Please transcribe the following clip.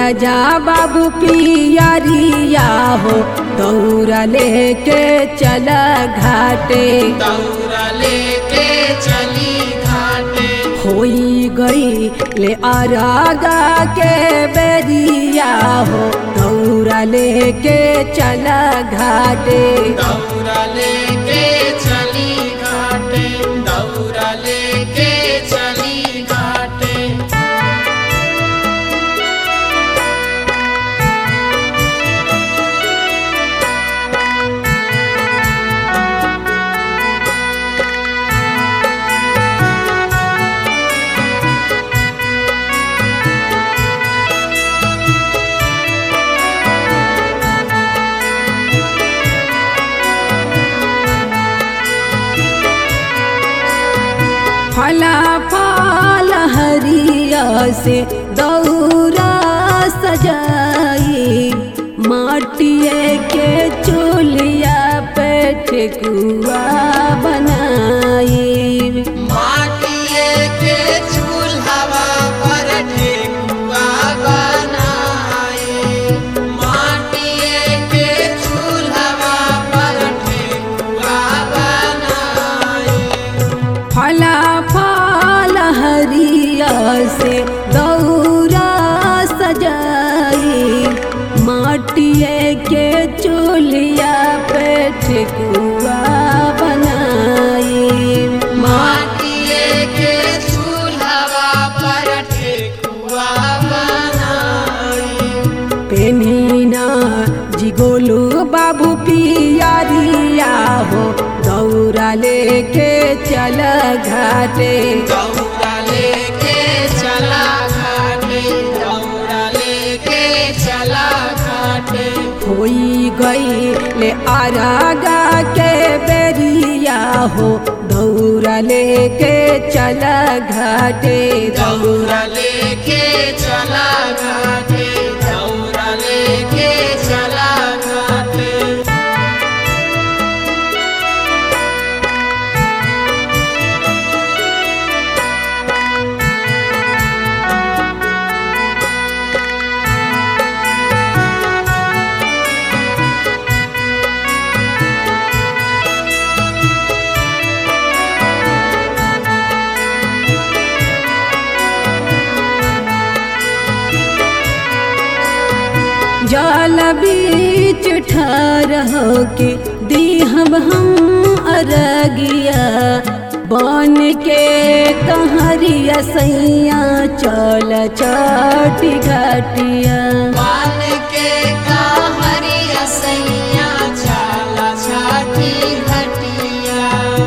राजा बाबू पियरिया हो दौरा लेके चला घाटे दौरा लेके चली घाटे होई गई ले अरागा के बेरिया हो दौरा लेके चला घाटे दौरा लेके चली घाटे दौरा लेके चली घाटे फला फल हरिया से दौरा सजाई माटिए के चूल्हा पे ठेकुआ बनाई माटिए के चूल्हा पर ठेकुआ बनाए माटिए के चूल्हा पर ठेकुआ बनाए फला फल हरिया से दौरा सजाई माटिए के चूल्हा पे ठेकुआ बनाई माटिए के चूल्हा पर ठेकुआ बनाए पेन्हिना जिगोलू बाबू पियरिया हो दौरा लेके चल घाटे दौरा लेके चला घाटे दौरा लेके चला घाटे होई गई ले अरागा के बेरिया हो दौरा लेके चल घाटे दौरा लेके चला घाटे दौरा लेके चला घाटे जल बीच ठार हो के दीहब हम अरगिया बन के कहरिया सैया चल चटी घाटिया